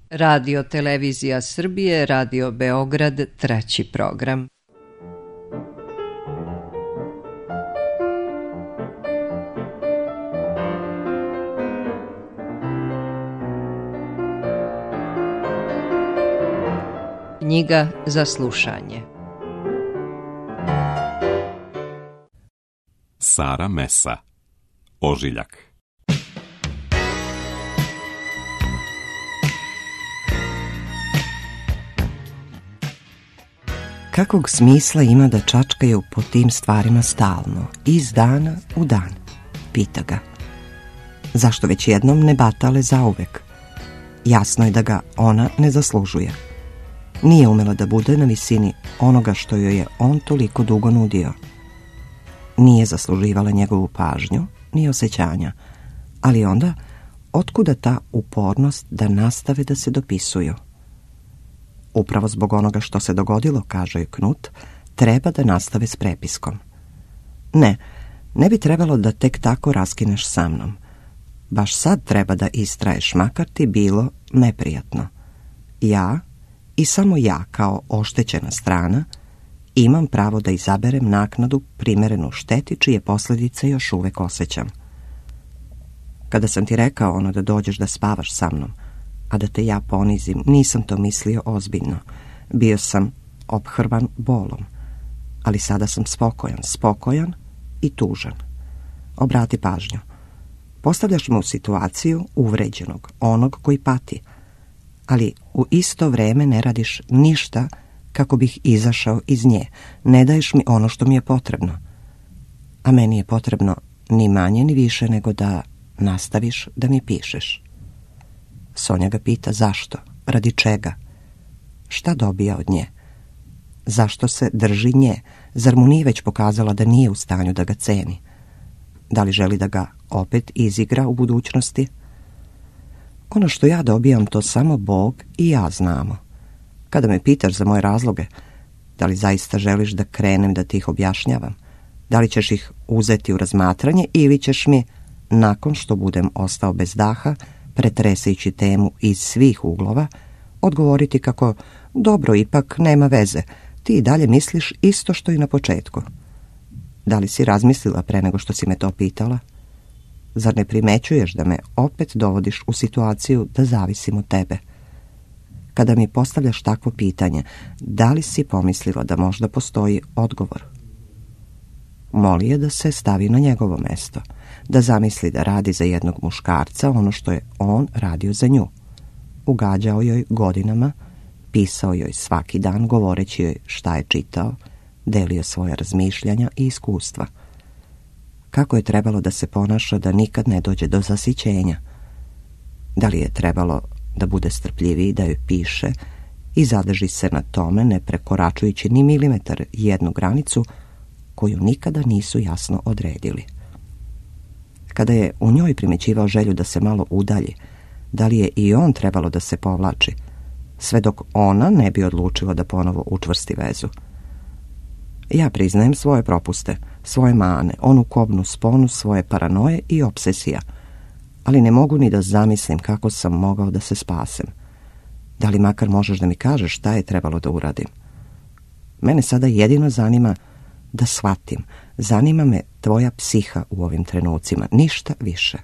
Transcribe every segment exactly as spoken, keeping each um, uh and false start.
Radio Televizija Srbije, Radio Beograd, treći program. Knjiga za slušanje. Sara Mesa, Ožiljak. Kakvog smisla ima da čačkaju po tim stvarima stalno, iz dana u dan, pita ga. Zašto već jednom ne batale zauvek? Jasno je da ga ona ne zaslužuje. Nije umela da bude na visini onoga što joj je on toliko dugo nudio. Nije zasluživala njegovu pažnju, ni osjećanja, ali onda, otkuda ta upornost da nastave da se dopisuju? Upravo zbog onoga što se dogodilo, kaže joj Knut, treba da nastave s prepiskom. Ne, ne bi trebalo da tek tako raskineš sa mnom. Baš sad treba da istraješ, makar ti bilo neprijatno. Ja, i samo ja kao oštećena strana, imam pravo da izaberem naknadu primerenu šteti čije posljedice još uvek osjećam. Kada sam ti rekao ono da dođeš da spavaš sa mnom, a da te ja ponizim, nisam to mislio ozbiljno. Bio sam ophrvan bolom, ali sada sam spokojan, spokojan i tužan. Obrati pažnju. Postavljaš me u situaciju uvređenog, onog koji pati, ali u isto vreme ne radiš ništa kako bih izašao iz nje. Ne daješ mi ono što mi je potrebno. A meni je potrebno ni manje ni više nego da nastaviš da mi pišeš. Sonja ga pita zašto, radi čega, šta dobija od nje, zašto se drži nje, zar mu nije već pokazala da nije u stanju da ga ceni, da li želi da ga opet izigra u budućnosti? Ono što ja dobijam to samo Bog i ja znamo. Kada me pitaš za moje razloge, da li zaista želiš da krenem da ti ih objašnjavam, da li ćeš ih uzeti u razmatranje ili ćeš mi, nakon što budem ostao bez daha, pretresajući temu iz svih uglova, odgovoriti kako dobro, ipak nema veze, ti i dalje misliš isto što i na početku. Da li si razmislila pre nego što si me to pitala? Zar ne primećuješ da me opet dovodiš u situaciju da zavisim od tebe? Kada mi postavljaš takvo pitanje, da li si pomislila da možda postoji odgovor? Moli je da se stavi na njegovo mesto, da zamisli da radi za jednog muškarca ono što je on radio za nju. Ugađao joj godinama, pisao joj svaki dan, govoreći joj šta je čitao, delio svoje razmišljanja i iskustva. Kako je trebalo da se ponaša da nikad ne dođe do zasićenja? Da li je trebalo da bude strpljiviji, da joj piše i zadrži se na tome, ne prekoračujući ni milimetar jednu granicu koju nikada nisu jasno odredili? Kada je u njoj primećivao želju da se malo udalji, da li je i on trebalo da se povlači, sve dok ona ne bi odlučila da ponovo učvrsti vezu? Ja priznajem svoje propuste, svoje mane, onu kobnu sponu, svoje paranoje i obsesija, ali ne mogu ni da zamislim kako sam mogao da se spasem. Da li makar možeš da mi kažeš šta je trebalo da uradim? Mene sada jedino zanima da shvatim, zanima me tvoja psiha u ovim trenucima, ništa više.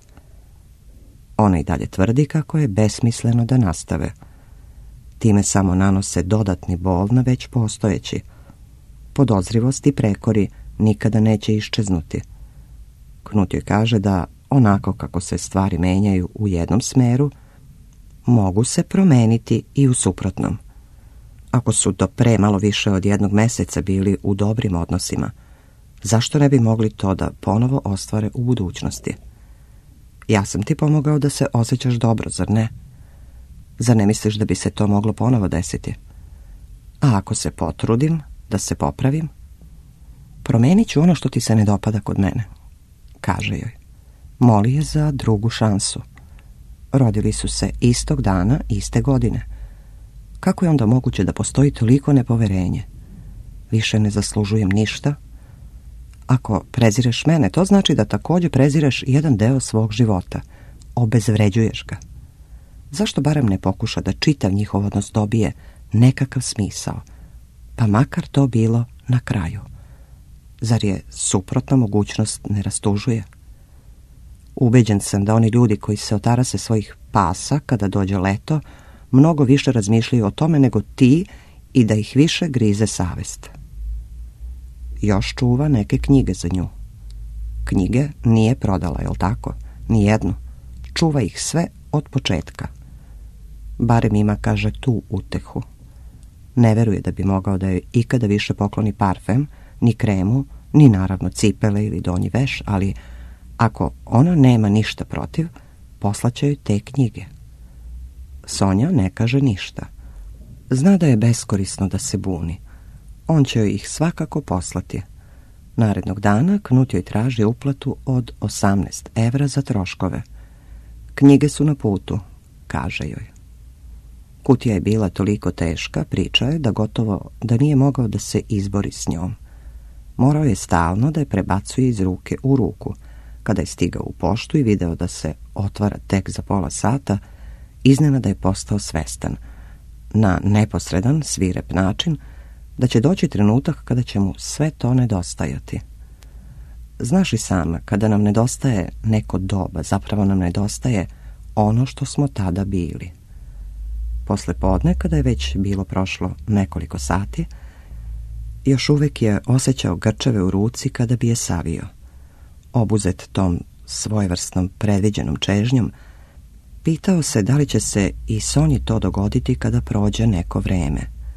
Ona i dalje tvrdi kako je besmisleno da nastave. Time samo nanose dodatni bol na već postojeći. Podozrivost i prekori nikada neće iščeznuti. Knut joj kaže da onako kako se stvari menjaju u jednom smeru, mogu se promeniti i u suprotnom. Ako su do pre malo više od jednog meseca bili u dobrim odnosima, zašto ne bi mogli to da ponovo ostvare u budućnosti? Ja sam ti pomogao da se osjećaš dobro, zar ne? Zar ne misliš da bi se to moglo ponovo desiti? A ako se potrudim da se popravim, promenit ću ono što ti se ne dopada kod mene, kaže joj. Moli je za drugu šansu. Rodili su se istog dana, iste godine. Kako je onda moguće da postoji toliko nepoverenje? Više ne zaslužujem ništa. Ako prezireš mene, to znači da također prezireš jedan deo svog života. Obezvređuješ ga. Zašto barem ne pokuša da čitav njihov odnos dobije nekakav smisao, pa makar to bilo na kraju? Zar je suprotna mogućnost ne rastužuje? Ubeđen sam da oni ljudi koji se otarase svojih pasa kada dođe leto, mnogo više razmišljaju o tome nego ti i da ih više grize savest. Još čuva neke knjige za nju. Knjige nije prodala, jel tako? Nijednu. Čuva ih sve od početka. Barem ima, kaže, tu utehu. Ne veruje da bi mogao da joj ikada više pokloni parfem, ni kremu, ni naravno cipele ili donji veš, ali ako ona nema ništa protiv, poslaće joj te knjige. Sonja ne kaže ništa. Zna da je beskorisno da se buni. On će joj ih svakako poslati. Narednog dana Knut joj traži uplatu od osamnaest evra za troškove. Knjige su na putu, kaže joj. Kutija je bila toliko teška, priča je, da gotovo da nije mogao da se izbori s njom. Morao je stalno da je prebacuje iz ruke u ruku. Kada je stigao u poštu i video da se otvara tek za pola sata, iznenada je postao svestan, na neposredan, svirep način, da će doći trenutak kada će mu sve to nedostajati. Znaš i sama, kada nam nedostaje neko doba, zapravo nam nedostaje ono što smo tada bili. Posle podne, kada je već bilo prošlo nekoliko sati, još uvek je osjećao grčeve u ruci kada bi je savio. Obuzet tom svojevrsnom predviđenom čežnjom, pitao se da li će se i Sonji to dogoditi kada prođe neko vreme.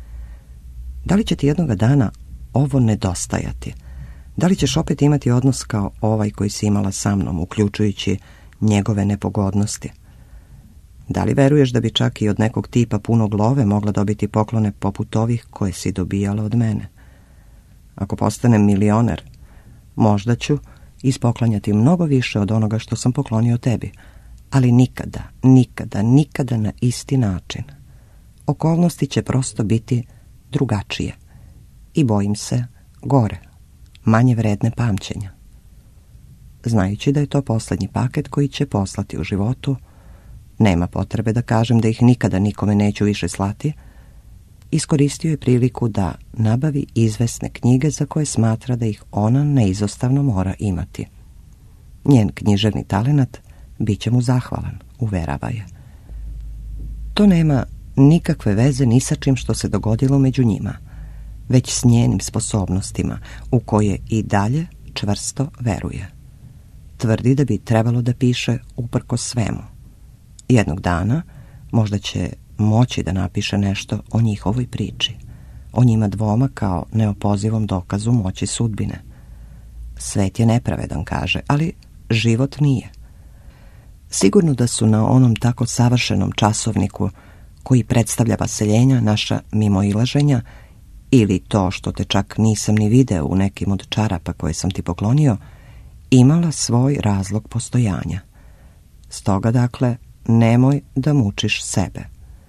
Da li će ti jednoga dana ovo nedostajati? Da li ćeš opet imati odnos kao ovaj koji si imala sa mnom, uključujući njegove nepogodnosti? Da li veruješ da bi čak i od nekog tipa punog love mogla dobiti poklone poput ovih koje si dobijala od mene? Ako postanem milioner, možda ću ispoklanjati mnogo više od onoga što sam poklonio tebi, ali nikada, nikada, nikada na isti način. Okolnosti će prosto biti drugačije i bojim se gore, manje vredne pamćenja. Znajući da je to posljednji paket koji će poslati u životu, nema potrebe da kažem da ih nikada nikome neću više slati, iskoristio je priliku da nabavi izvesne knjige za koje smatra da ih ona neizostavno mora imati. Njen književni talenat bit će mu zahvalan, uverava je. To nema nikakve veze ni sa čim što se dogodilo među njima, već s njenim sposobnostima u koje i dalje čvrsto veruje. Tvrdi da bi trebalo da piše uprkos svemu. Jednog dana možda će moći da napiše nešto o njihovoj priči, o njima dvoma kao neopozivom dokazu moći sudbine. Svet je nepravedan, kaže, ali život nije. Sigurno da su na onom tako savršenom časovniku koji predstavlja vaseljenja naša mimoilaženja ili to što te čak nisam ni video u nekim od čarapa koje sam ti poklonio, imala svoj razlog postojanja. Stoga, dakle, nemoj da mučiš sebe.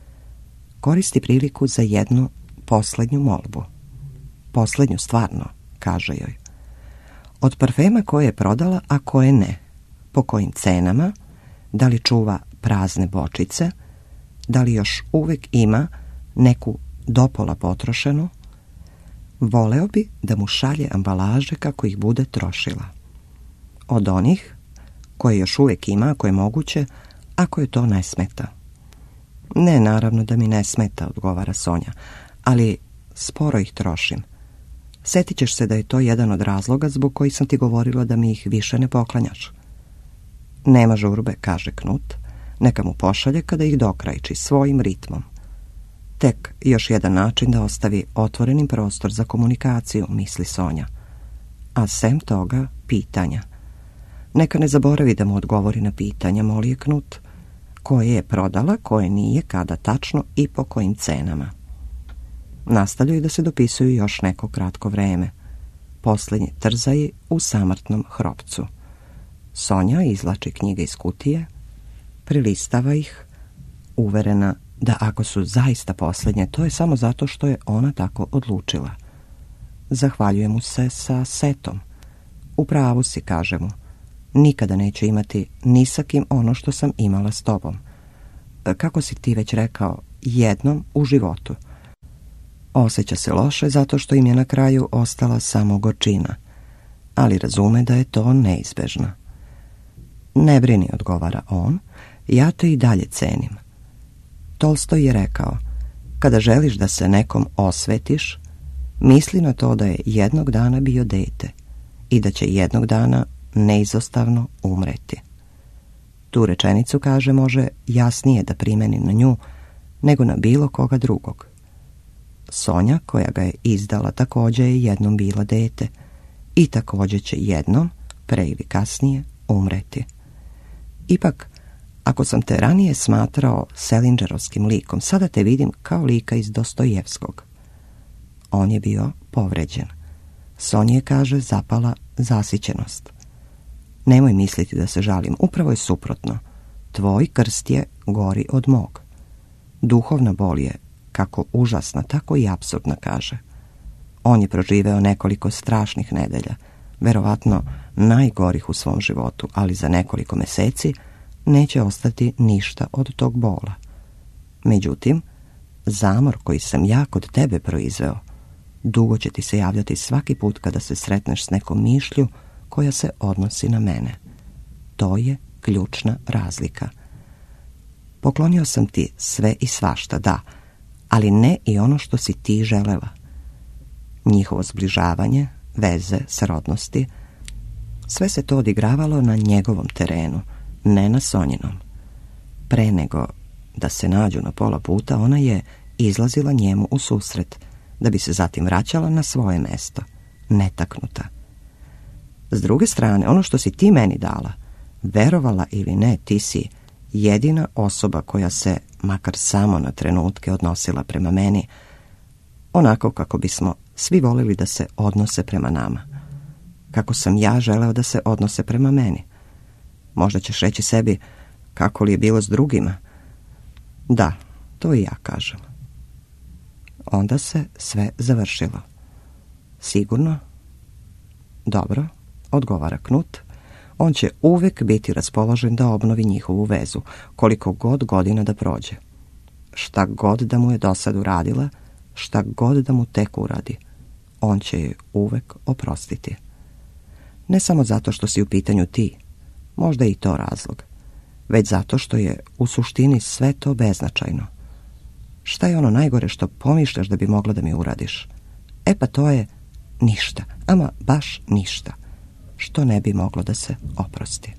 Koristi priliku za jednu posljednju molbu. Posljednju stvarno, kaže joj. Od parfema koje je prodala, a koje ne. Po kojim cenama, da li čuva prazne bočice, da li još uvek ima neku dopola potrošenu, voleo bi da mu šalje ambalaže kako ih bude trošila. Od onih koje još uvek ima, ako je moguće, ako je to ne smeta. Ne, naravno da mi ne smeta, odgovara Sonja, ali sporo ih trošim. Sjetit ćeš se da je to jedan od razloga zbog kojih sam ti govorila da mi ih više ne poklanjaš. Nema žurbe, kaže Knut, neka mu pošalje kada ih dokrajči svojim ritmom. Tek još jedan način da ostavi otvorenim prostor za komunikaciju, misli Sonja. A sem toga, pitanja. Neka ne zaboravi da mu odgovori na pitanja, moli je Knut. Koje je prodala, koje nije, kada tačno i po kojim cenama. Nastavljaju da se dopisuju još neko kratko vreme. Posljednji trzaji u samrtnom hropcu. Sonja izvlači knjige iz kutije, prilistava ih, uverena da ako su zaista posljednje, to je samo zato što je ona tako odlučila. Zahvaljuje mu se sa setom. U pravu si, kaže mu. Nikada neću imati ni sa kim ono što sam imala s tobom. kako si ti već rekao, jednom u životu. Osjeća se loše zato što im je na kraju ostala samo gorčina, ali razume da je to neizbežno. Ne brini, odgovara on, ja te i dalje cenim. Tolstoj je rekao, kada želiš da se nekom osvetiš, misli na to da je jednog dana bio dete i da će jednog dana neizostavno umreti. Tu rečenicu, kaže, može jasnije da primeni na nju nego na bilo koga drugog. Sonja, koja ga je izdala, također je jednom bila dete i također će jednom, pre ili kasnije, umreti. Ipak, ako sam te ranije smatrao Selingerovskim likom, sada te vidim kao lika iz Dostojevskog. On je bio povređen. Sonji je, kaže, zapala zasićenost. Nemoj misliti da se žalim, upravo je suprotno. Tvoj krst je gori od mog. Duhovna bol je kako užasna, tako i apsurdna, kaže. On je proživeo nekoliko strašnih nedelja, verovatno najgorih u svom životu, ali za nekoliko meseci neće ostati ništa od tog bola. Međutim, zamor koji sam ja kod tebe proizveo, dugo će ti se javljati svaki put kada se sretneš s nekom mišlju koja se odnosi na mene. To je ključna razlika. Poklonio sam ti sve i svašta, da, ali ne i ono što si ti želela. Njihovo zbližavanje, veze, srodnosti, sve se to odigravalo na njegovom terenu, ne na Sonjinom. Pre nego da se nađu na pola puta, ona je izlazila njemu u susret, da bi se zatim vraćala na svoje mesto, netaknuta. S druge strane, ono što si ti meni dala, verovala ili ne, ti si jedina osoba koja se, makar samo na trenutke, odnosila prema meni, onako kako bismo svi volili da se odnose prema nama. Kako sam ja želeo da se odnose prema meni. Možda ćeš reći sebi, kako li je bilo s drugima? Da, to i ja kažem. Onda se sve završilo. Sigurno? Dobro, odgovara Knut. On će uvek biti raspoložen da obnovi njihovu vezu, koliko god godina da prođe. Šta god da mu je do sad uradila, šta god da mu tek uradi, on će je uvek oprostiti. Ne samo zato što si u pitanju ti, možda i to razlog, već zato što je u suštini sve to beznačajno. Šta je ono najgore što pomišljaš da bi mogla da mi uradiš? E pa to je ništa, ama baš ništa, što ne bi moglo da se oprosti.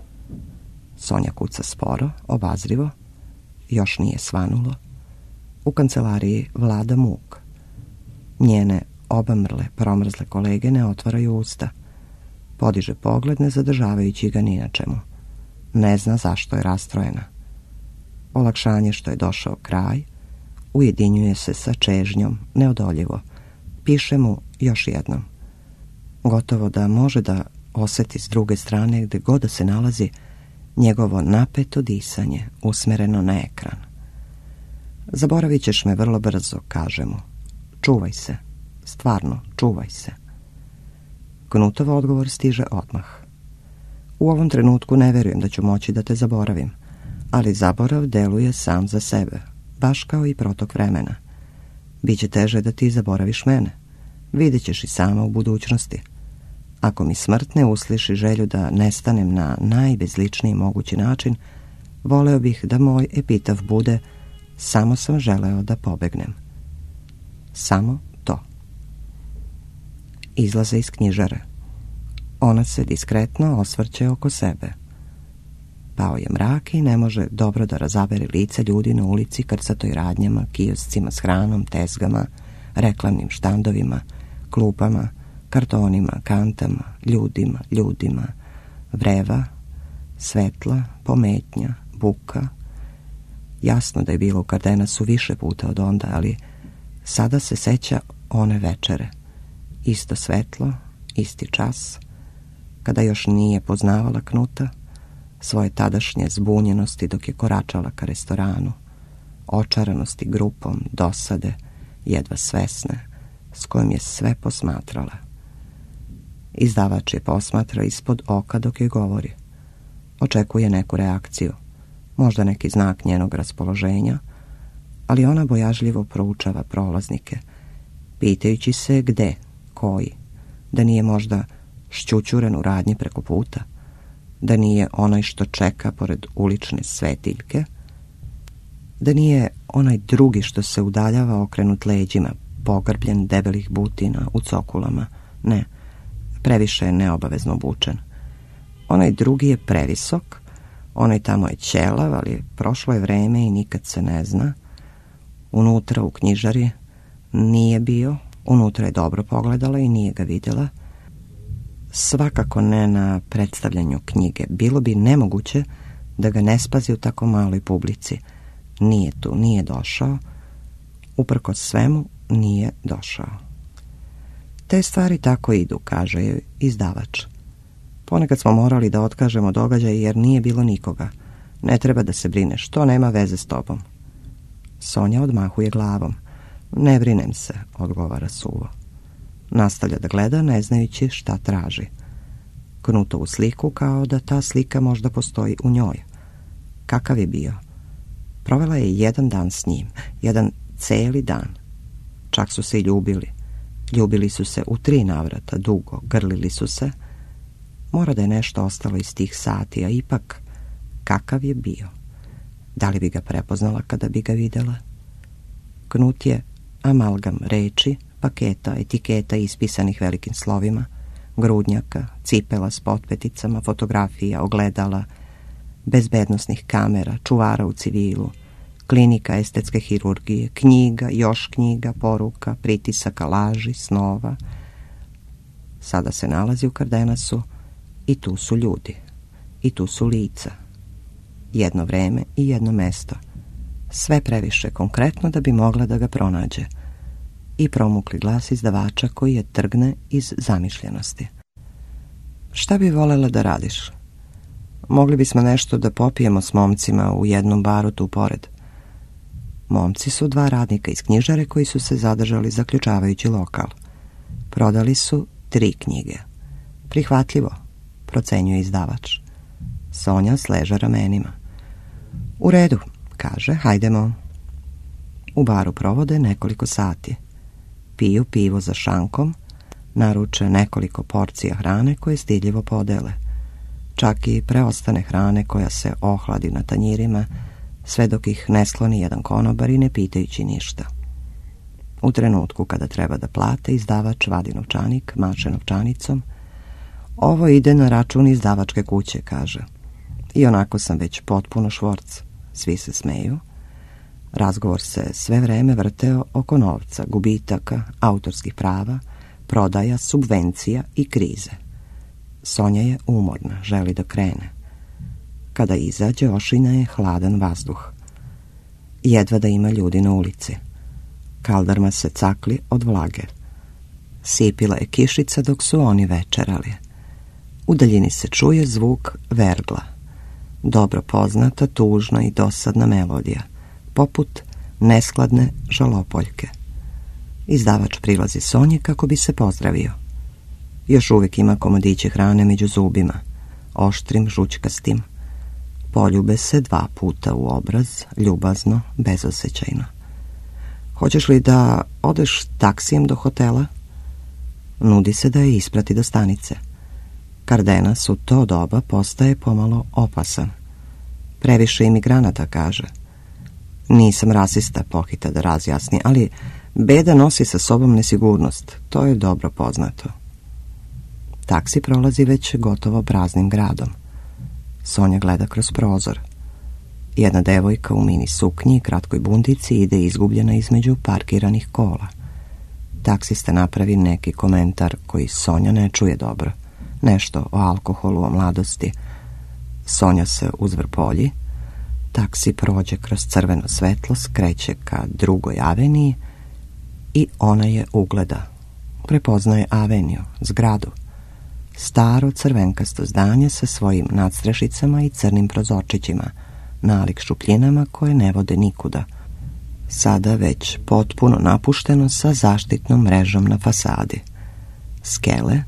Sonja kuca sporo, obazrivo, još nije svanulo. U kancelariji vlada muk. Njene obamrle, promrzle kolege ne otvaraju usta. Podiže pogled, ne zadržavajući ga ni na čemu. Ne zna zašto je rastrojena. Olakšanje što je došao kraj, ujedinjuje se sa čežnjom, neodoljivo. Piše mu još jednom. Gotovo da može da osjeti s druge strane, gde god da se nalazi, njegovo napeto disanje, usmereno na ekran. Zaboravit ćeš me vrlo brzo, kaže mu. Čuvaj se, stvarno, čuvaj se. Knutov odgovor stiže odmah. U ovom trenutku ne verujem da ću moći da te zaboravim, ali zaborav deluje sam za sebe, baš kao i protok vremena. Biće teže da ti zaboraviš mene. Vidjet ćeš i sama u budućnosti. Ako mi smrt ne usliši želju da nestanem na najbezličniji mogući način, voleo bih da moj epitaf bude: samo sam želeo da pobegnem. Samo to. Izlaze iz knjižare. Ona se diskretno osvrće oko sebe. Pao je mrak i ne može dobro da razabere lica ljudi na ulici, krcatoj radnjama, kioscima s hranom, tezgama, reklamnim štandovima, klupama, kartonima, kantama, ljudima, ljudima, vreva, svetla, pometnja, buka. Jasno da je bilo u Kardenasu više puta od onda, ali sada se seća one večere. Isto svetlo, isti čas, kada još nije poznavala Knuta, svoje tadašnje zbunjenosti dok je koračala ka restoranu, očaranosti grupom, dosade, jedva svesne, s kojom je sve posmatrala. Izdavač je posmatra ispod oka dok je govori. Očekuje neku reakciju. možda neki znak njenog raspoloženja, ali ona bojažljivo proučava prolaznike, pitajući se gde, koji, da nije možda šćućuren u radnji preko puta, da nije onaj što čeka pored ulične svetiljke, da nije onaj drugi što se udaljava okrenut leđima, pogrbljen debelih butina u cokulama. Ne, previše je neobavezno obučen. Onaj drugi je previsok, onaj tamo je ćelav, ali prošlo je vreme i nikad se ne zna. Unutra u knjižari nije bio, unutra je dobro pogledala i nije ga vidjela. Svakako ne na predstavljanju knjige. Bilo bi nemoguće da ga ne spazi u tako maloj publici. Nije tu, nije došao. Uprkos svemu, nije došao. Te stvari tako idu, kaže joj izdavač. Ponekad smo morali da otkažemo događaj jer nije bilo nikoga. Ne treba da se brineš, to nema veze s tobom. Sonja odmahuje glavom. Ne brinem se, odgovara suvo. Nastavlja da gleda, ne znajući šta traži. Knutovu sliku kao da ta slika možda postoji u njoj. Kakav je bio? Provela je jedan dan s njim, jedan celi dan. Čak su se i ljubili. Ljubili su se u tri navrata, dugo, grlili su se. Mora da je nešto ostalo iz tih sati, a ipak, kakav je bio? Da li bi ga prepoznala kada bi ga vidjela? Knut je amalgam reči, paketa, etiketa ispisanih velikim slovima, grudnjaka, cipela s potpeticama, fotografija, ogledala, bezbednosnih kamera, čuvara u civilu, klinika estetske hirurgije, knjiga, još knjiga, poruka, pritisaka, laži, snova. Sada se nalazi u Kardenasu i tu su ljudi, i tu su lica. Jedno vreme i jedno mesto. Sve previše konkretno da bi mogla da ga pronađe. I promukli glas izdavača koji je trgne iz zamišljenosti. Šta bi volela da radiš? Mogli bismo nešto da popijemo s momcima u jednom baru tu pored. Momci su dva radnika iz knjižare koji su se zadržali zaključavajući lokal. Prodali su tri knjige. Prihvatljivo, procenjuje izdavač. Sonja sleže ramenima. U redu, kaže, hajdemo. U baru provode nekoliko sati. Piju pivo za šankom, naruče nekoliko porcija hrane koje stidljivo podele. Čak i preostane hrane koja se ohladi na tanjirima, sve dok ih ne skloni jedan konobar i ne pitajući ništa. U trenutku kada treba da plate, izdavač vadi novčanik, maše novčanicom. Ovo ide na račun izdavačke kuće, kaže. I onako sam već potpuno švorc. Svi se smeju. Razgovor se sve vreme vrteo oko novca, gubitaka, autorskih prava, prodaja, subvencija i krize. Sonja je umorna, želi da krene. Kada izađe, ošina je hladan vazduh. Jedva da ima ljudi na ulici. Kaldarma se cakli od vlage. Sipila je kišica dok su oni večerali. U daljini se čuje zvuk vergla. Dobro poznata, tužna i dosadna melodija, poput neskladne žalopoljke. Izdavač prilazi Sonji kako bi se pozdravio. Još uvijek ima komadiće hrane među zubima, oštrim, žućkastim. Poljube se dva puta u obraz, ljubazno, bezosjećajno. Hoćeš li da odeš taksijem do hotela? Nudi se da je isprati do stanice. Kardenas u to doba postaje pomalo opasan. Previše imigranata, kaže. Nisam rasista, pohita da razjasni, ali beda nosi sa sobom nesigurnost. To je dobro poznato. Taksi prolazi već gotovo praznim gradom. Sonja gleda kroz prozor. Jedna devojka u mini suknji i kratkoj bundici ide izgubljena između parkiranih kola. Taksista napravi neki komentar koji Sonja ne čuje dobro. Nešto o alkoholu, o mladosti. Sonja se uzvrpolji. Taksi prođe kroz crveno svetlo, skreće ka drugoj aveniji i ona je ugleda. Prepoznaje aveniju, zgradu. Staro crvenkasto zdanje sa svojim nadstrešicama i crnim prozorčićima, nalik šupljinama koje ne vode nikuda. Sada već potpuno napušteno sa zaštitnom mrežom na fasadi. Skele,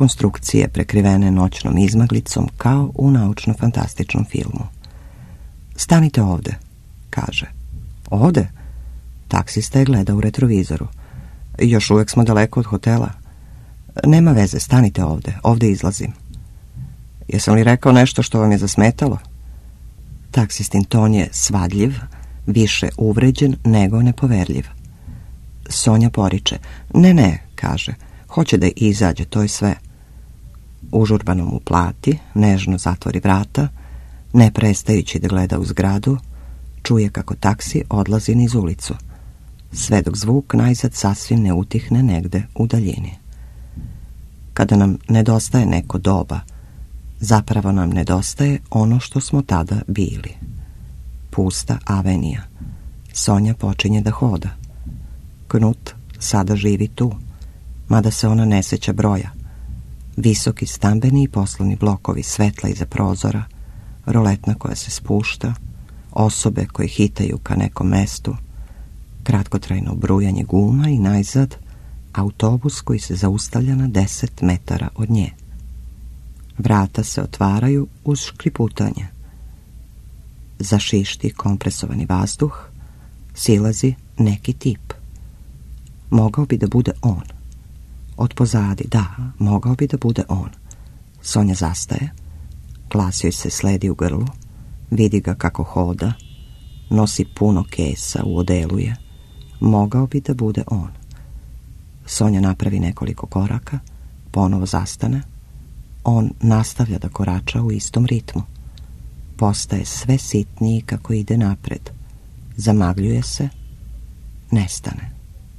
konstrukcije prekrivene noćnom izmaglicom kao u naučno-fantastičnom filmu. Stanite ovde, kaže. Ovde? Taksista je gleda u retrovizoru. Još uvek smo daleko od hotela. Nema veze, stanite ovde, ovde izlazim. Jesam li rekao nešto što vam je zasmetalo? Taksistin ton je svadljiv, više uvređen nego nepoverljiv. Sonja poriče. Ne, ne, kaže. Hoće da izađe, to je sve. Užurbano mu plati, nežno zatvori vrata, ne prestajući da gleda u zgradu, čuje kako taksi odlazi niz ulicu, sve dok zvuk najzad sasvim ne utihne negde u daljini. Kada nam nedostaje neko doba, zapravo nam nedostaje ono što smo tada bili. Pusta avenija. Sonja počinje da hoda. Knut sada živi tu, mada se ona ne seća broja. Visoki stambeni i poslovni blokovi, svetla iza prozora, roletna koja se spušta, osobe koje hitaju ka nekom mestu, kratkotrajno brujanje guma i najzad autobus koji se zaustavlja na deset metara od nje. Vrata se otvaraju uz škriputanje. Zašišti kompresovani vazduh, silazi neki tip. Mogao bi da bude on. Od pozadi, da, mogao bi da bude on. Sonja zastaje, glas joj se sledi u grlu, vidi ga kako hoda, nosi puno kesa, u odelu je. Mogao bi da bude on. Sonja napravi nekoliko koraka, ponovo zastane. On nastavlja da korača u istom ritmu. Postaje sve sitniji kako ide napred. Zamagljuje se, nestane.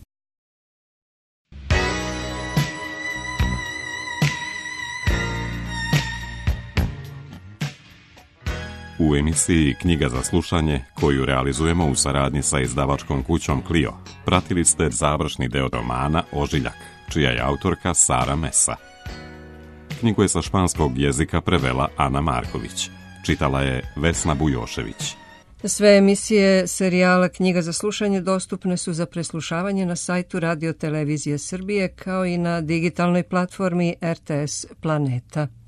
U emisiji Knjiga za slušanje, koju realizujemo u saradnji sa izdavačkom kućom Clio, pratili ste završni deo romana Ožiljak, čija je autorka Sara Mesa. Knjigu je sa španskog jezika prevela Ana Marković. Čitala je Vesna Bujošević. Sve emisije serijala Knjiga za slušanje dostupne su za preslušavanje na sajtu Radio Televizije Srbije kao i na digitalnoj platformi R T S Planeta.